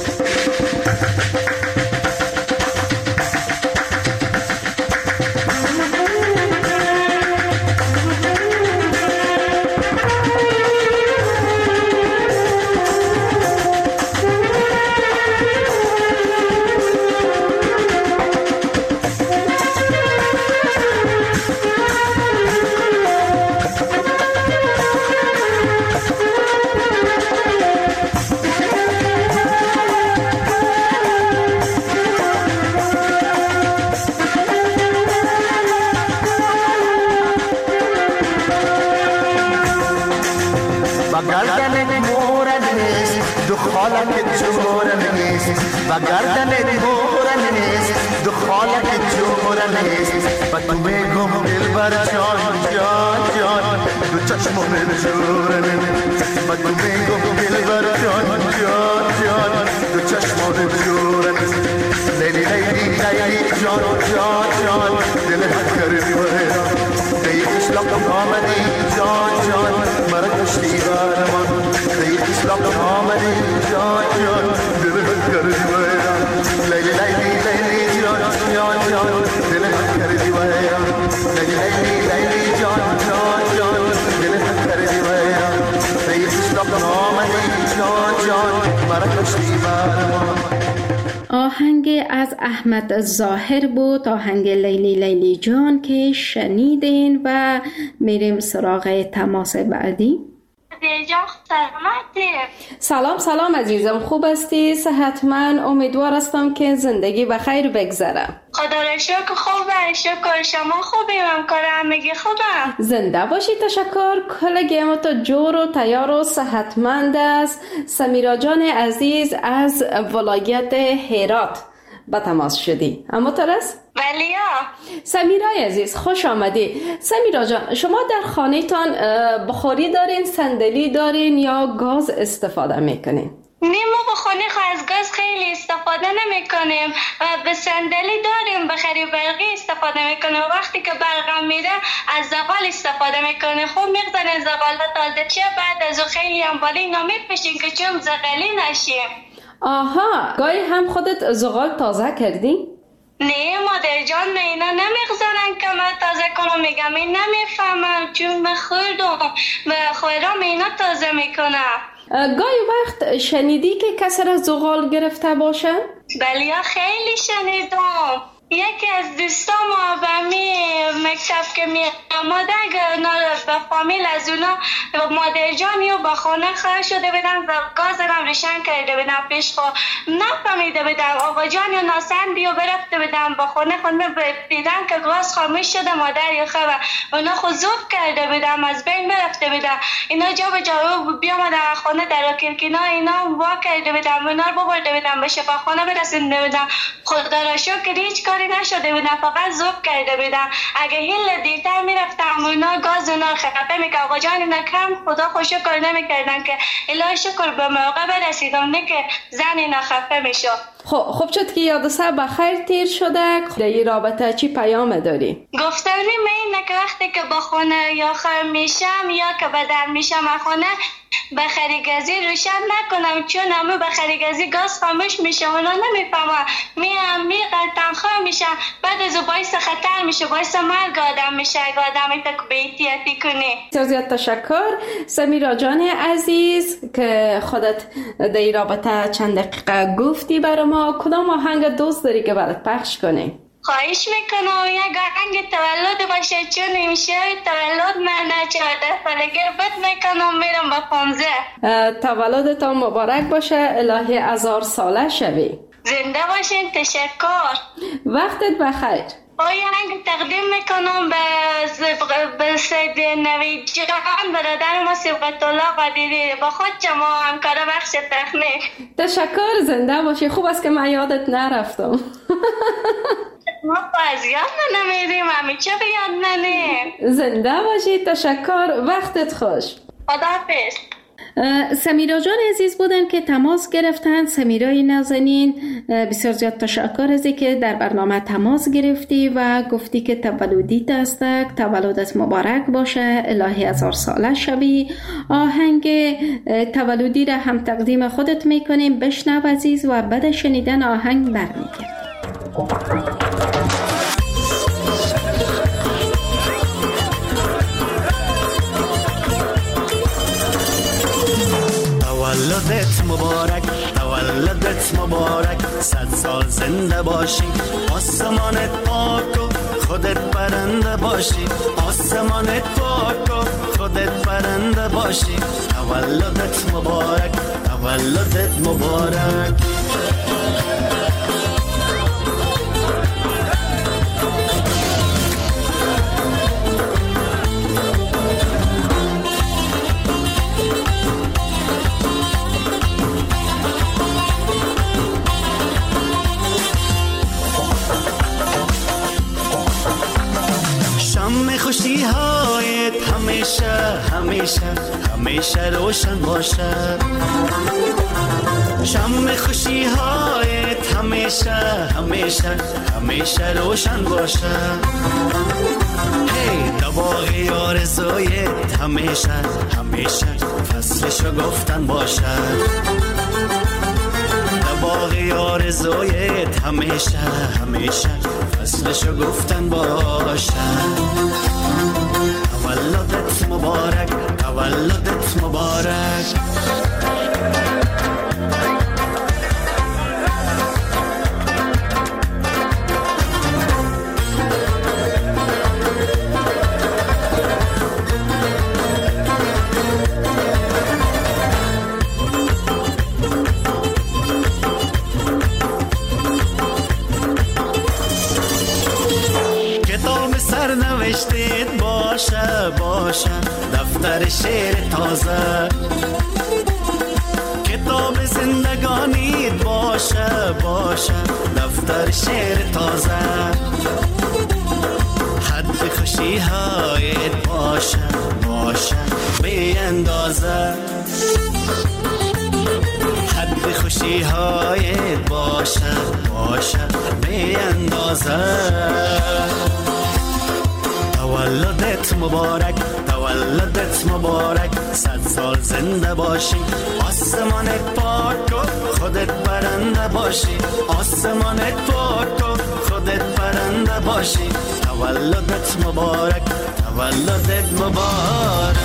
و گردنت مورن نیست دخالت جورن نیست و تو میگم دلبر جان جان جان دو چشمون جورن نیست و تو میگم دلبر جان جان جان دو چشمون جورن نیست لیلی لیلی لیلی جان جان جان دل کردی ویران دیگش لاغ آمدی جان جان مرا کشتی برمان دیگش لاغ آمدی جان جان دل کردی ویران لیلی لیلی لیلی جان جان جان دل کردی ویران لیلی لیلی لیلی جان جان جان دل کردی ویران دیگش لاغ آمدی جان جان مرا کشتی برمان. آهنگ از احمد ظاهر بود، آهنگ لیلی لیلی جان که شنیدین و میریم سراغ تماس بعدی. سلام عزیزم، خوب هستی؟ صحتمند؟ امیدوار هستم که زندگی بخیر بگذره. خدا را شکر خوبه. شکر شما خوبی؟ همکار همگی خوبه؟ زنده باشی. تشکر. کلگی ما تو جور و تیار و صحتمند است. سمیرا جان عزیز از ولایت هرات به تماس شدی. اما ترس؟ بلیا. سمیرای عزیز خوش آمدی. سمیرا جان، شما در خانه‌تان بخاری دارین، صندلی دارین یا گاز استفاده میکنین؟ نه، ما بخاری از گاز خیلی استفاده نمی کنیم و به صندلی داریم، به خری برقی استفاده میکنیم. وقتی که برقم میره از زغال استفاده میکنیم. خوب میگذاریم زغال تازه چه بعد از خیلی هم بالی نمیپشیم که چون زغالی نشیم. آها، گاهی هم خودت زغال تازه کردی؟ نه مادر جان، نه اینا نمیگذارن که من تازه کنم. میگم این نمیفهمم چون من خوردم و خورم اینا تازه میکنم. گاهی وقت شنیدی که کسی را زغال گرفته باشه؟ بله خیلی شنیدم. یکی از دوستام آبمی مکتب که می آمده به فامیل از اونا مادر جانی و با خانه خواهد شده بدن و گاز هم روشن کرده بدن پیش خود نفهمیده بدن. آقا جانی و ناسندی و برفته بدن با خانه دیدن که گاز خاموش شده مادر یا خواه اونا خود زوب کرده بدن از بین برفته بدن. اینا جا به جا بیامدن خانه در کلکینا اینا وا کرده بدن اونا رو ببرده بدن به شفاخانه برسنده بدن. خدا را شکر هیچ کاری نشده بدن، فقط زوب کرده بدن. اگه هیل دیرتر میرفتم اونا گاز اونا خفه میکرد. آقا جان اینا کم خدا خود شکر نمیکردن که الهی شکر به موقع برسیدم نه که زن اینا خفه میشد. خب شد که یادسه بخیر تیر شده. در این رابطه چی پیام داری؟ گفتم اینه که وقتی که با خونه یا خر میشم یا که بدر میشم خونه به خریگزی روشن نکنم چون همه به خریگزی گاز خاموش میشه. اونا نمیفهمن تنخواه میشن بعد از باعث خطر میشه، باعث مرگ آدم میشه اگه آدمی تا به احتیاطی کنی. زیاد تشکر سمیرا جان عزیز که خودت در این رابطه چند دقیقه گفتی برای ما. کدام آهنگ دوست داری که برات پخش کنی؟ خواهش میکنم یک آهنگ تولد باشه چون امشب تولد من 14 سالگی رو بد میکنم میرم با 15. تولدت مبارک باشه، الهی 1000 ساله شوی. زنده باشین. تشکر. وقتت بخیر. آهنگ تقدیم میکنم به سید نوید جان، برادر ما صبغت الله قدیری، با خود شما همکار بخش تکنیک. تشکر. زنده باشی. خوب است که من یادت نرفتم. ما از یاد نمیریم، همیشه به یاد ننیم. زنده باشی. تشکر. وقتت خوش. خداحافظ. سمیرا جان عزیز بودن که تماس گرفتن. سمیرای نازنین، بسیار زیاد تشکر از که در برنامه تماس گرفتی و گفتی که تولدیت است، تولدت مبارک باشه، الهی 1000 ساله شوی. آهنگ تولدی را هم تقدیم خودت میکنیم. بشنو عزیز و بعد شنیدن آهنگ برمیگردیم. تولدت مبارک، تولدت مبارک، 100 سال زنده باشی، آسمانت پاک و خودت برنده باشی، آسمانت پاک و خودت برنده باشی. تولدت مبارک، تولدت مبارک. خوشی هایت همیشه همیشه همیشه روشن باشه، شم خوشی هایت همیشه همیشه همیشه روشن باشه. هی دباغی آرزویت همیشه همیشه فصلشو گفتن باشه، دباغی آرزویت همیشه همیشه فصلشو گفتن باشه. تولدت مبارک، تولدت مبارک. کتاب سر نوشتید باشه باشه، دفتر شعر تازه، کتاب زندگانیت باشه باشه، دفتر شعر تازه، حد خوشی هایت باشه باشه بی اندازه، حد خوشی هایت باشه باشه بی اندازه. تولدت مبارک، تولدت مبارک، 100 سال زنده باشی، آسمانت پاک و خودت برنده باشی، آسمانت پاک و خودت برنده باشی. تولدت مبارک، تولدت مبارک.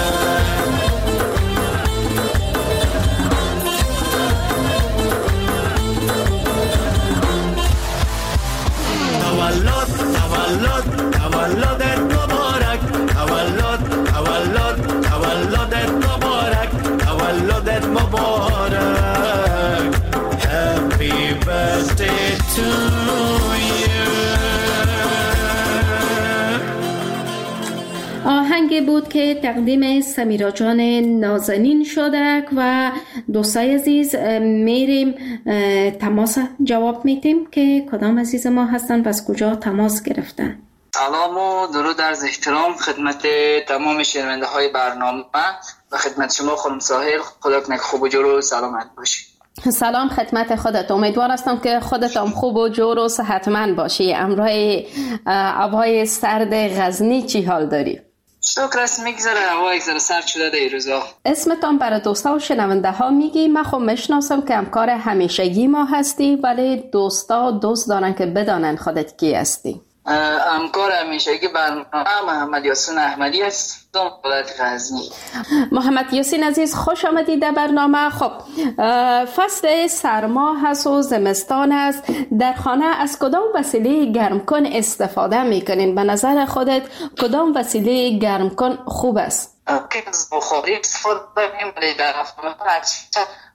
تولد تولد تولدت مبارک، تولد تولد تولدت مبارک، تولدت مبارک. Happy birthday to you. آهنگ بود که تقدیم سمیرا جان نازنین شده و دوستای عزیز میریم تماس جواب میدیم که کدام عزیز ما هستن و از کجا تماس گرفتن. سلام و درود عرض احترام خدمت تمام شنونده های برنامه و خدمت شما خانم ساحل. خدا کنه خوب و جور و سلامت باشی. سلام خدمت خودت. امیدوار هستم که خودت هم خوب و جور و صحتمند باشی. امروز هوای سرد غزنی چی حال داری؟ شکر است میگذره، هوا یک ذره سرد شده در این روزا. اسمتان برای دوستا و شنونده ها میگی؟ من خب میشناسم که همکار همیشگی ما هستی، ولی دوستا دوست دارن که بدانن خودت کی هستی. همکار همیشگی برنامه محمد یاسین احمدی است، ولایت غزنی. محمد یاسین عزیز خوش آمدید در برنامه. خب فصل سرما هست و زمستان است، در خانه از کدام وسیله گرمکن استفاده میکنین؟ به نظر خودت کدام وسیله گرمکن خوب است؟ از بخاری استفاده میکنیم، ولی در خانه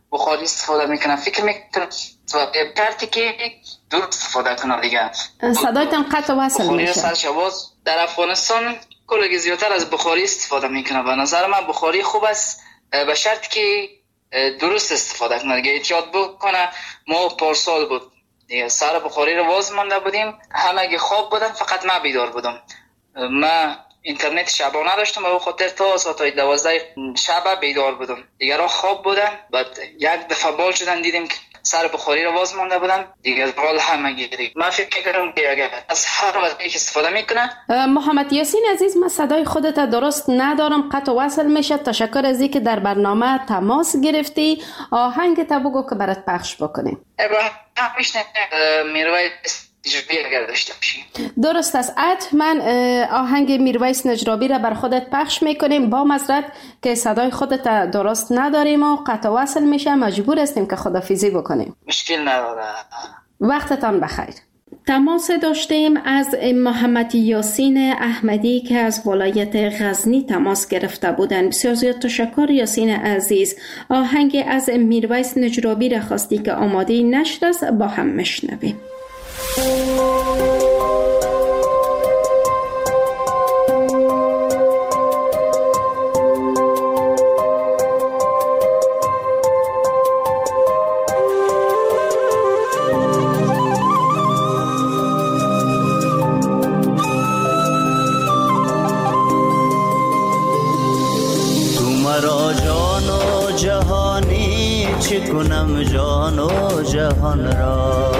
بخاری استفاده میکنه، فکر میکنم کارتی که درست استفاده کنه دیگه. صدایتان قطع وصل بخاری میشه. سرشواز در افغانستان کلگی زیادتر از بخاری استفاده میکنه. به نظر من بخاری خوب است به شرط که درست استفاده کنه دیگه. ایجاد بکنه. ما پارسال بود دیگه سر بخاری رو واز مانده بودیم، همه خواب بودن، فقط من بیدار بودم. من اینترنت شبانه داشتم و به خاطر تا ساعت 12 شب بیدار بودم، دیگران خواب بودن. بعد یک دفعه بال شدن دیدیم که سر بخاری رو واز مانده بودن دیگه، بال همه گیری. من فکر کردم که اگر از هر وقتی که استفاده میکنه. محمد یاسین عزیز، من صدای خودت درست ندارم، قطع وصل میشه. تشکر از اینکه در برنامه تماس گرفتی. آهنگ تا بگو که برات پخش بکنیم. میشنه میرویس نجرابی اگر داشته باشی. درست است. حتما آهنگ میرویس نجرابی را بر خودت پخش میکنیم. با معذرت که صدای خودت درست نداریم و قطع وصل میشه، مجبور هستیم که خداحافظی بکنیم. مشکل نداره. وقتتان بخیر. تماس داشتیم از محمد یاسین احمدی که از ولایت غزنی تماس گرفته بودند. بسیار زیاد تشکر یاسین عزیز. آهنگ از میرویس نجرابی را خواستی که آماده نشد است، با هم میشنویم. کنم جان و جهان را،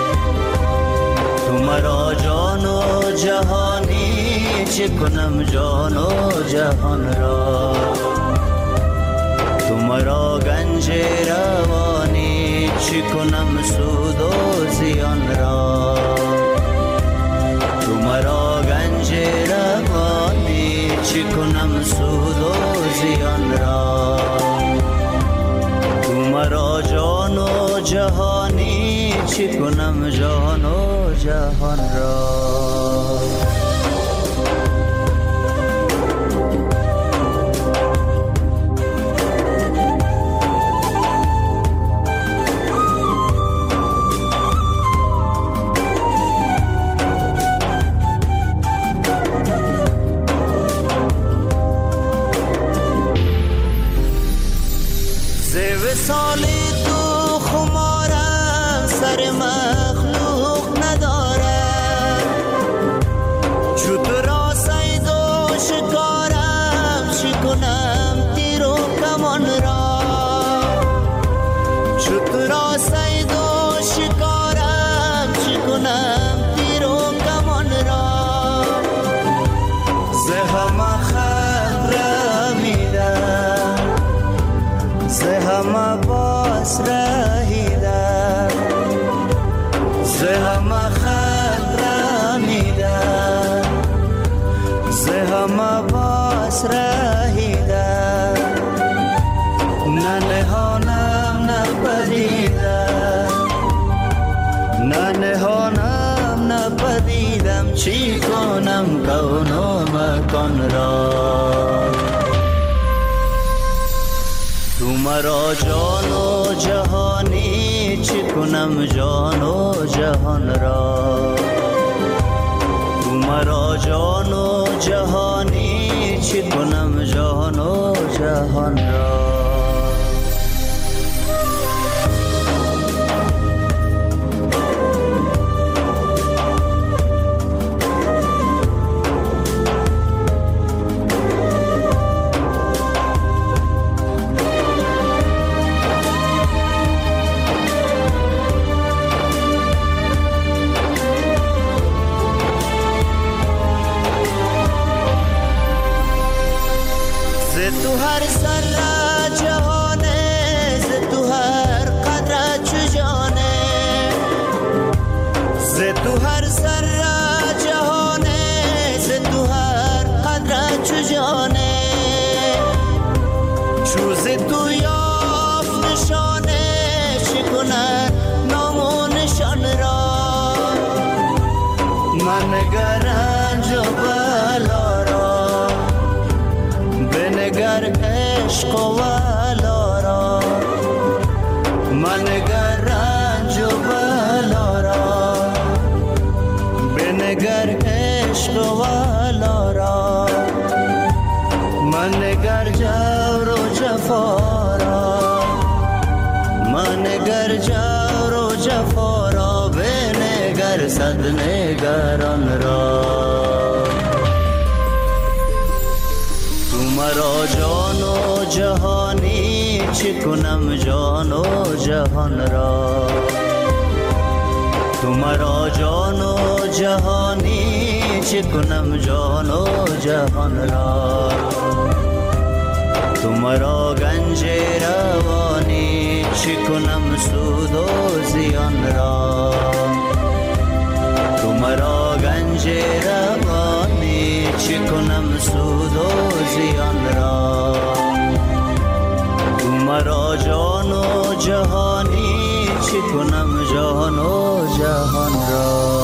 تو مرا جان و جهانی چه کنم جان و جهان را، تو مرا گنج روانی چه کنم سود و زیان را، تو مرا گنج روانی چه کنم سود و زیان را، مرا جان و جهانی چی کنم جان و جهان را. سالی تو خمارم سر مخلوق ندارم، چطور را سید و شکارم چی کنم تیر و کمان را، چطور را سید و شکارم چی کنم تیر و کمان را، زهم خبر میدم زهم باس رهیدم، زهم خبر میدم زهم باس رهیدم، نه نهانم نپدیدم نه نهانم نپدیدم، چی کنم کون و مکان را، تو مرا جان و جهانی چی کنم جان و جهان را، تو مرا جان و جهانی چی کنم جان و جهان را. تو هر سر جهانه ز تو هر قدر چو جانه، ز تو هر سر جهانه ز تو هر قدر چو جانه، چو ز تو یافت نشانه چه کند نام و نشان را، من نگرنج و بلا را بنگر عشق و ولا را، منگر جور و جفا را، منگر جور و جفا را، بنگر صد نگران را. تو مرا جان و جهانی چه کنم جان و جهان را، تو مرا جان و جهانی چه کنم جان و جهان را. تو مرا گنج روانی چه کنم سود و زیان را، تو مرا گنج روانی چه کنم سود و زیان را. تو مرا جان و جهانی چه کنم جان و جهان را.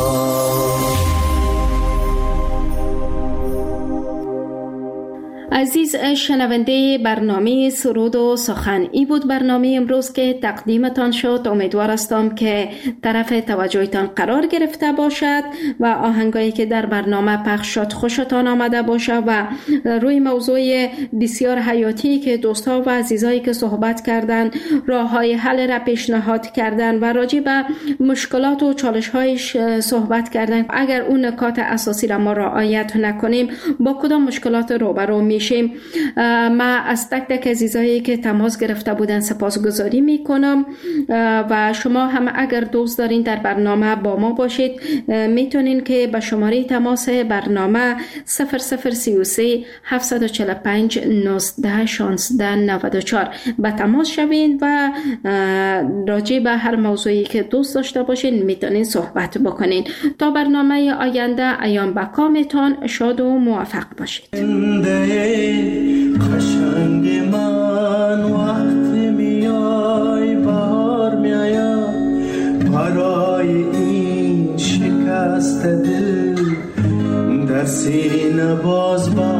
عزیز شنونده برنامه سرود و سخن، ای بود برنامه امروز که تقدیمتان شد. امیدوار هستم که طرف توجهتان قرار گرفته باشد و آهنگایی که در برنامه پخش شد خوشتان آمده باشه و روی موضوع بسیار حیاتی که دوستها و عزیزایی که صحبت کردن راههای حل را پیشنهاد کردن و راجع به مشکلات و چالش‌هایش صحبت کردن. اگر اون نکات اساسی را ما رعایت نکنیم با کدام مشکلات روبرو میشیم. ما از تک تک عزیزایی که تماس گرفته بودن سپاسگزاری میکنم و شما هم اگر دوست دارین در برنامه با ما باشید میتونین که به شماره تماس برنامه 0033 745 19 16 94 به تماس شوین و راجع به هر موضوعی که دوست داشته باشین میتونین صحبت بکنین. تا برنامه آینده ایام بکامتان شاد و موفق باشید. قشنگ من وقتی میای بهار میایم، برای این شکست دل در سینه باز